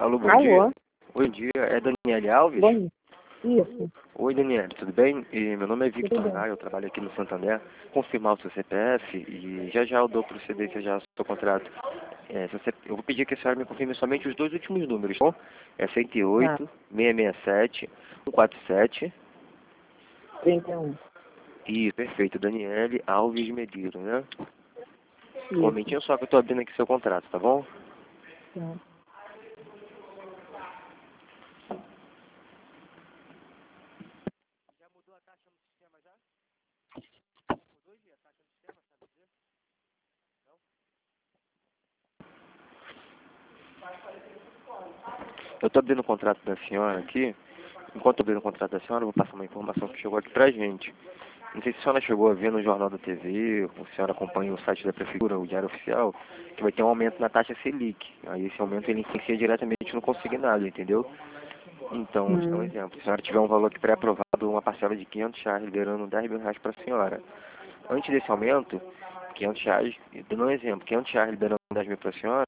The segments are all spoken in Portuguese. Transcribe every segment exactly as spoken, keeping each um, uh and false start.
Alô, bom dia. Alô? Oi, bom dia. É Daniele Alves? Bom, isso. Oi, Daniele, tudo bem? E meu nome é Tudo Victor bem. Raio, eu trabalho aqui no Santander. Confirmar o seu C P F e já já eu dou procedência já ao seu contrato. É, seu C- eu vou pedir que a senhora me confirme somente os dois últimos números, tá bom? É cento e Tá. oito, seiscentos e sessenta e sete, cento e quarenta e sete. trinta e um. E perfeito, Daniele Alves Medeiros, né? Um Isso. momentinho só que eu tô abrindo aqui seu contrato, tá bom? Tá. Eu tô abrindo o contrato da senhora aqui. Enquanto eu abrir o contrato da senhora, eu vou passar uma informação que chegou aqui pra gente. Não sei se a senhora chegou a ver no Jornal da T V, ou se a senhora acompanha o site da Prefeitura, o Diário Oficial, que vai ter um aumento na taxa Selic. Aí esse aumento ele influencia diretamente no consignado, entendeu? Então, vou te dar um Hum. exemplo. Se a senhora tiver um valor aqui pré-aprovado, uma parcela de quinhentos reais, liberando dez mil reais para a senhora. Antes desse aumento, quinhentos reais, dando um exemplo, quinhentos reais liberando dez mil para a senhora,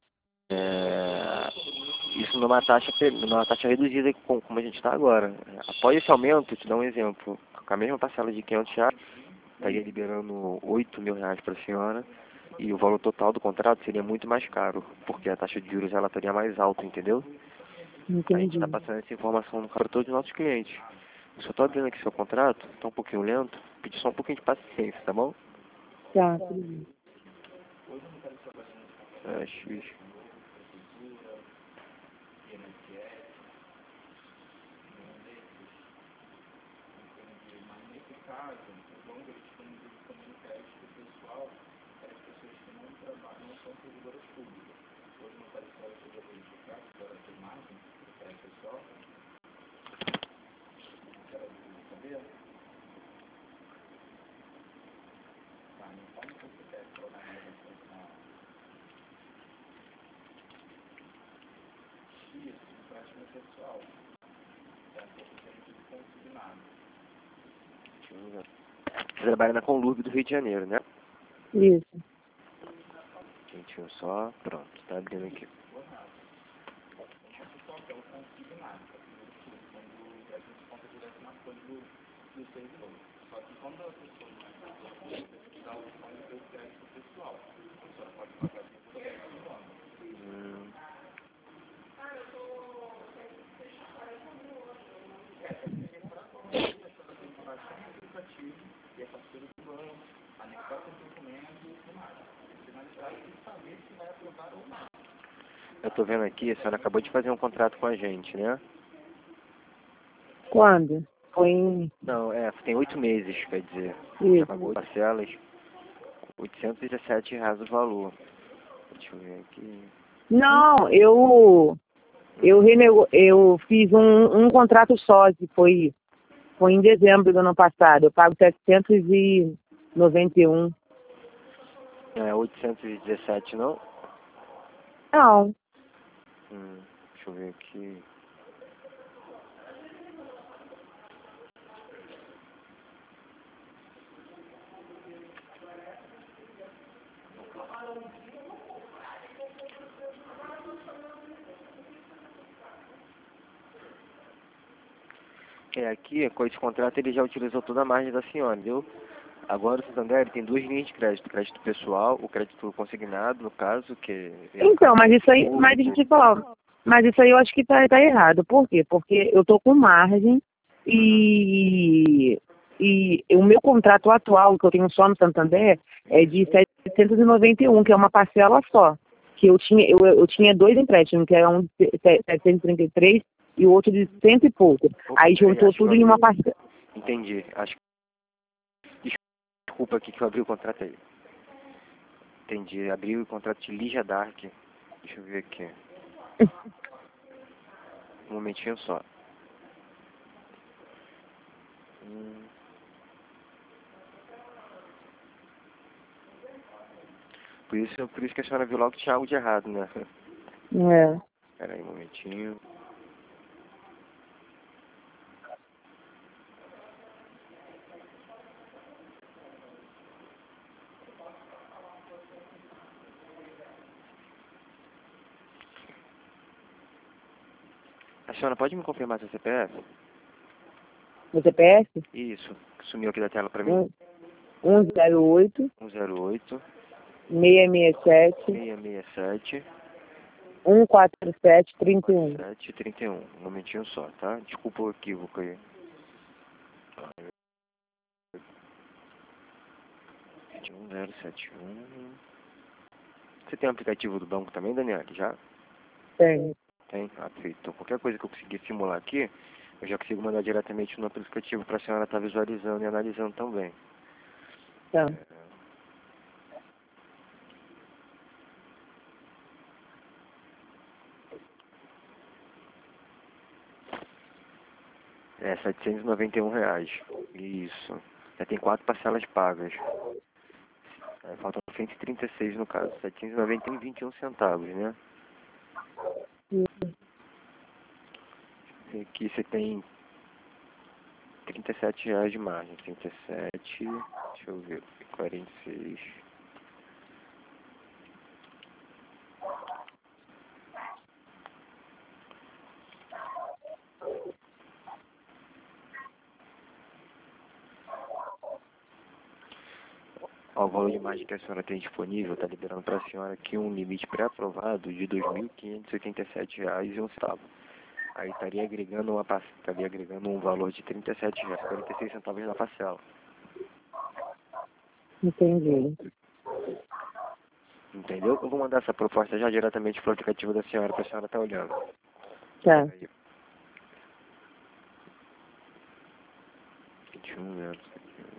é, isso numa taxa, pe- numa taxa reduzida com- como a gente está agora. Após esse aumento, te dar um exemplo, com a mesma parcela de quinhentos reais, estaria liberando oito mil reais para a senhora e o valor total do contrato seria muito mais caro, porque a taxa de juros ela estaria mais alta, entendeu? A gente está Entendi. passando essa informação para todos os nossos clientes. Eu só estou abrindo aqui seu contrato, está um pouquinho lento, pedir só um pouquinho de paciência, tá bom? Tá, tudo bem. É, X. Deixa eu ver. Você trabalha na Conlurb do Rio de Janeiro, né? Isso. Gente, só, pronto, tá abrindo aqui. Hum, eu tô vendo aqui, a senhora acabou de fazer um contrato com a gente, né? Quando? Foi em... Não, é, tem oito meses, quer dizer. Já Isso. pagou parcelas, oitocentos e dezessete reais o valor. Deixa eu ver aqui. Não, eu... Eu, renego... eu fiz um, um contrato só, que foi, foi em dezembro do ano passado. Eu pago setecentos e noventa e um. É, oitocentos e dezessete não? Não. Hum, deixa eu ver aqui. É, aqui, com esse contrato, ele já utilizou toda a margem da senhora, viu? Agora o Santander ele tem duas linhas de crédito. Crédito pessoal, o crédito consignado, no caso, que é o Então, mas cartão isso aí... Mas deixa eu público. te falar. Mas isso aí eu acho que tá, tá errado. Por quê? Porque eu tô com margem Uhum. e... E o meu contrato atual, que eu tenho só no Santander, é de setecentos e noventa e um, que é uma parcela só. Que eu tinha, eu, eu tinha dois empréstimos, que era um de setecentos e trinta e três e o outro de cento e pouco. Opa, Aí peraí, juntou acho que eu tudo em abri. uma parcela. Entendi. Acho que. Desculpa aqui que eu abri o contrato aí. Entendi. Abri o contrato de Lígia Dark. Deixa eu ver aqui. Um momentinho só. Hum. Por isso, por isso que a senhora viu logo que tinha algo de errado, né? É. Peraí um momentinho. senhora pode me confirmar seu C P F? Meu C P F? Isso, sumiu aqui da tela pra mim. Um, um zero oito, um zero oito, seis seis sete, seis seis sete, um quatro sete, trinta e um. sete trinta e um. Um momentinho só, tá? Desculpa o equívoco aí. um zero sete um. Você tem o aplicativo do banco também, Daniel? Já? Tem. Tem? Ah, perfeito. Então, qualquer coisa que eu conseguir simular aqui, eu já consigo mandar diretamente no aplicativo para a senhora estar visualizando e analisando também. Tá. É, setecentos e noventa e um reais. Isso. Já tem quatro parcelas pagas. É, faltam cento e trinta e seis no caso. setecentos e noventa e um e vinte e um centavos, né? E aqui você tem trinta e sete reais de margem. trinta e sete, deixa eu ver, quarenta e seis. Ó, o valor de margem que a senhora tem disponível está liberando para a senhora aqui um limite pré-aprovado de dois mil quinhentos e oitenta e sete reais e um centavo. Aí estaria agregando, uma, par- estaria agregando um valor de trinta e sete reais e quarenta e seis centavos na parcela. Entendi. Entendeu? Eu vou mandar essa proposta já diretamente para o aplicativo da senhora, para a senhora estar olhando. Tá. Aí. vinte e um anos.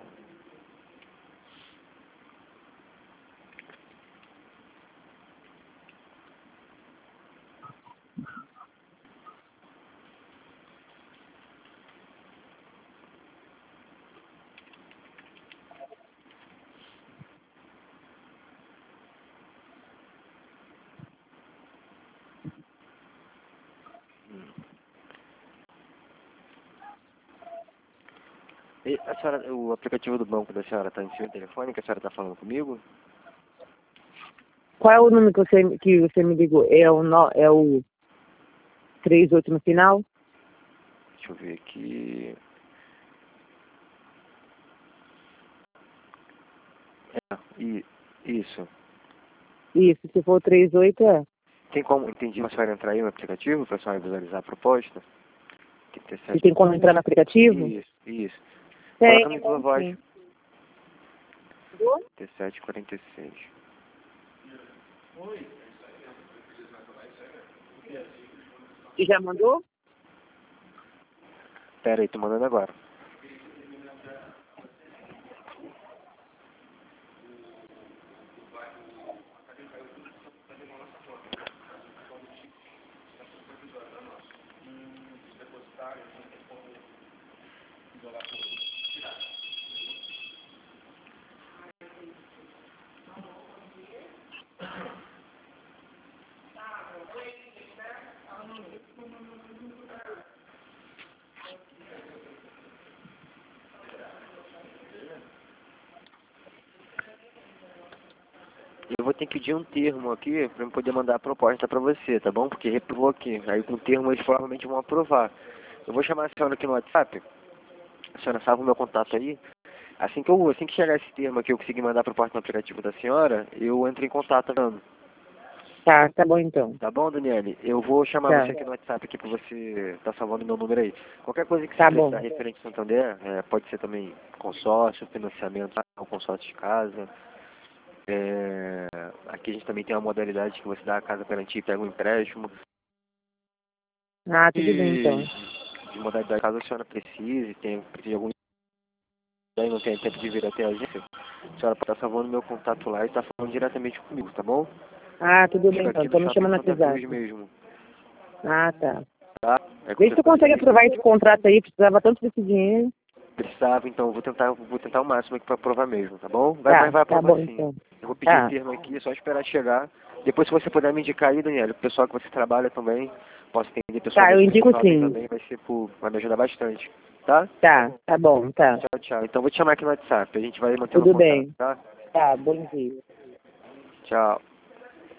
E a senhora, o aplicativo do banco da senhora está em seu telefone, que a senhora está falando comigo? Qual é o número que você, que você me ligou? É o, no, é o trinta e oito no final? Deixa eu ver aqui. É, e, isso. Isso, se for trinta e oito é. Tem como, entendi, a senhora entrar aí no aplicativo para a senhora visualizar a proposta? E tem como entrar no aplicativo? Isso, isso. Tem. Coloca no tua voz. Sim. trinta e sete, quarenta e seis. E já mandou? Pera aí, tô mandando agora. Eu vou ter que pedir um termo aqui para eu poder mandar a proposta para você, tá bom? Porque reprovou aqui. Aí com o termo eles provavelmente vão aprovar. Eu vou chamar a senhora aqui no WhatsApp. A senhora salva o meu contato aí. Assim que eu, assim que chegar esse termo aqui, eu conseguir mandar a proposta no aplicativo da senhora, eu entro em contato, tá vendo? Tá, tá bom então. Tá bom, Daniele? Eu vou chamar Tá. você aqui no WhatsApp aqui pra você tá salvando meu número aí. Qualquer coisa que você Tá bom. precisar referente ao Santander, é, pode ser também consórcio, financiamento, ou consórcio de casa. É, aqui a gente também tem uma modalidade que você dá a casa garantia e pega um empréstimo. Ah, tudo bem E então. de modalidade, caso a senhora precise, tem, precise de algum aí não tem tempo de vir até a agência, a senhora pode estar salvando meu contato lá e estar falando diretamente comigo, tá bom? Ah, tudo bem Fica então. aqui no Então me Shopping chama no Santa Cruz WhatsApp. mesmo, Ah, tá. tá? É Vê se tu consegue aprovar esse contrato aí, precisava tanto desse dinheiro. precisava, então eu vou tentar, vou tentar o máximo aqui para aprovar mesmo, tá bom? Vai, Tá, vai, vai tá aprovar bom sim. então. Eu vou pedir o Tá. termo aqui, é só esperar chegar. Depois, se você puder me indicar aí, Daniela, o pessoal que você trabalha também, posso entender Tá, eu pessoalmente indico responsável sim. também, vai ser por, vai me ajudar bastante, tá? Tá, tá bom, tá. Tchau, tchau. Então vou te chamar aqui no WhatsApp, a gente vai mantendo Tudo contato, bem. tá? Tá, bom dia. Tchau.